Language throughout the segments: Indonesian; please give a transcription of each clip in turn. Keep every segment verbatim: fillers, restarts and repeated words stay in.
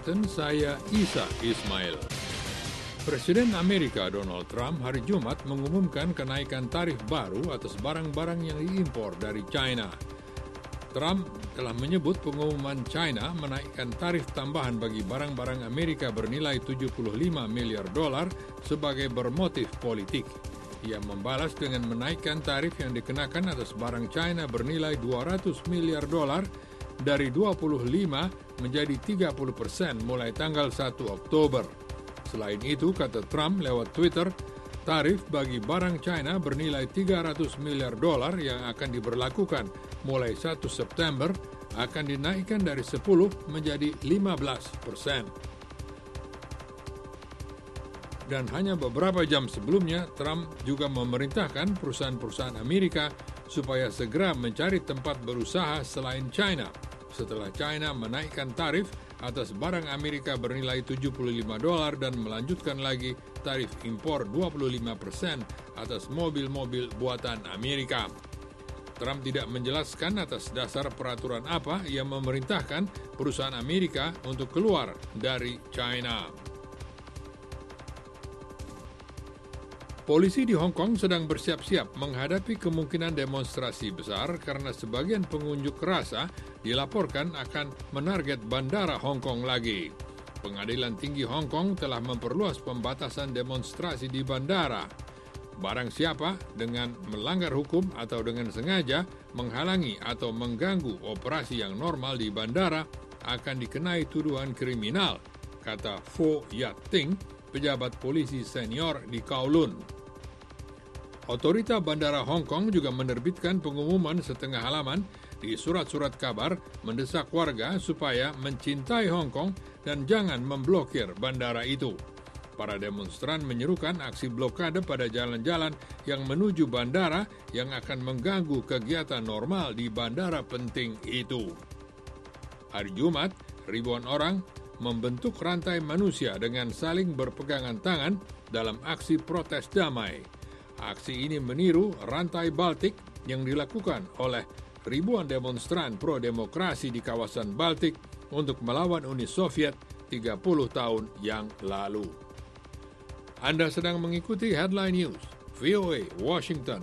Washington, saya Isa Ismail. Presiden Amerika Donald Trump hari Jumat mengumumkan kenaikan tarif baru atas barang-barang yang diimpor dari China. Trump telah menyebut pengumuman China menaikkan tarif tambahan bagi barang-barang Amerika bernilai tujuh puluh lima miliar dolar sebagai bermotif politik. Ia membalas dengan menaikkan tarif yang dikenakan atas barang China bernilai dua ratus miliar dolar dari dua puluh lima menjadi tiga puluh persen mulai tanggal satu Oktober. Selain itu, kata Trump lewat Twitter, tarif bagi barang China bernilai tiga ratus miliar dolar yang akan diberlakukan mulai satu September akan dinaikkan dari sepuluh menjadi lima belas persen. Dan hanya beberapa jam sebelumnya, Trump juga memerintahkan perusahaan-perusahaan Amerika supaya segera mencari tempat berusaha selain China, setelah China menaikkan tarif atas barang Amerika bernilai tujuh puluh lima dolar dan melanjutkan lagi tarif impor dua puluh lima persen atas mobil-mobil buatan Amerika. Trump tidak menjelaskan atas dasar peraturan apa ia memerintahkan perusahaan Amerika untuk keluar dari China. Polisi di Hong Kong sedang bersiap-siap menghadapi kemungkinan demonstrasi besar karena sebagian pengunjuk rasa dilaporkan akan menarget bandara Hong Kong lagi. Pengadilan Tinggi Hong Kong telah memperluas pembatasan demonstrasi di bandara. Barang siapa dengan melanggar hukum atau dengan sengaja menghalangi atau mengganggu operasi yang normal di bandara akan dikenai tuduhan kriminal, kata Fo Yat Ting, pejabat polisi senior di Kowloon. Otorita Bandara Hong Kong juga menerbitkan pengumuman setengah halaman di surat-surat kabar mendesak warga supaya mencintai Hong Kong dan jangan memblokir bandara itu. Para demonstran menyerukan aksi blokade pada jalan-jalan yang menuju bandara yang akan mengganggu kegiatan normal di bandara penting itu. Hari Jumat, ribuan orang membentuk rantai manusia dengan saling berpegangan tangan dalam aksi protes damai. Aksi ini meniru rantai Baltik yang dilakukan oleh ribuan demonstran pro-demokrasi di kawasan Baltik untuk melawan Uni Soviet tiga puluh tahun yang lalu. Anda sedang mengikuti Headline News, V O A, Washington.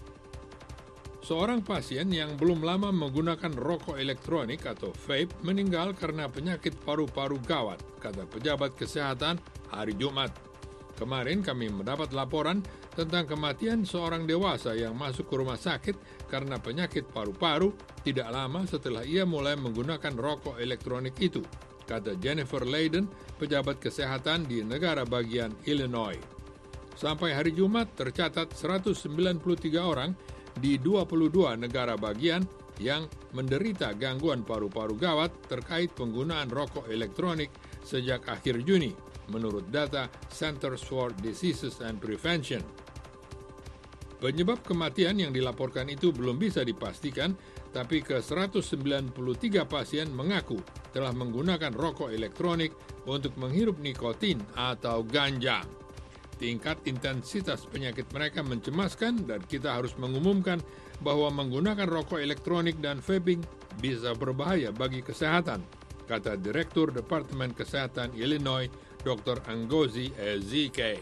Seorang pasien yang belum lama menggunakan rokok elektronik atau vape meninggal karena penyakit paru-paru gawat, kata pejabat kesehatan hari Jumat. Kemarin kami mendapat laporan tentang kematian seorang dewasa yang masuk ke rumah sakit karena penyakit paru-paru tidak lama setelah ia mulai menggunakan rokok elektronik itu, kata Jennifer Leiden, pejabat kesehatan di negara bagian Illinois. Sampai hari Jumat tercatat seratus sembilan puluh tiga orang di dua puluh dua negara bagian yang menderita gangguan paru-paru gawat terkait penggunaan rokok elektronik sejak akhir Juni, menurut data Centers for Diseases and Prevention. Penyebab kematian yang dilaporkan itu belum bisa dipastikan, tapi ke seratus sembilan puluh tiga pasien mengaku telah menggunakan rokok elektronik untuk menghirup nikotin atau ganja. Tingkat intensitas penyakit mereka mencemaskan dan kita harus mengumumkan bahwa menggunakan rokok elektronik dan vaping bisa berbahaya bagi kesehatan, kata Direktur Departemen Kesehatan Illinois, doktor Ngozi Ezike.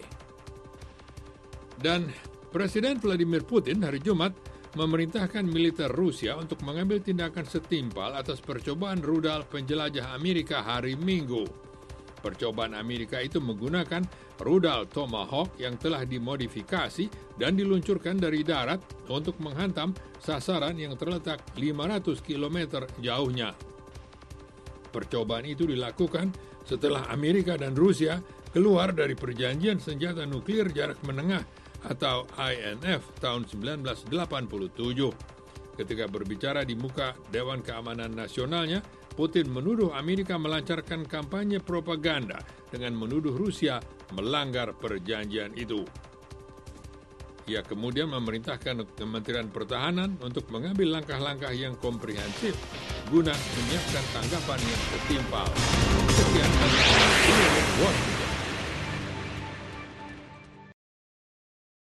Dan Presiden Vladimir Putin hari Jumat memerintahkan militer Rusia untuk mengambil tindakan setimpal atas percobaan rudal penjelajah Amerika hari Minggu. Percobaan Amerika itu menggunakan rudal Tomahawk yang telah dimodifikasi dan diluncurkan dari darat untuk menghantam sasaran yang terletak lima ratus kilometer jauhnya. Percobaan itu dilakukan setelah Amerika dan Rusia keluar dari perjanjian senjata nuklir jarak menengah atau I N F tahun seribu sembilan ratus delapan puluh tujuh. Ketika berbicara di muka Dewan Keamanan Nasionalnya, Putin menuduh Amerika melancarkan kampanye propaganda dengan menuduh Rusia melanggar perjanjian itu. Ia kemudian memerintahkan Kementerian Pertahanan untuk mengambil langkah-langkah yang komprehensif guna menyiapkan tanggapan yang setimpal. Sekian dari Washington.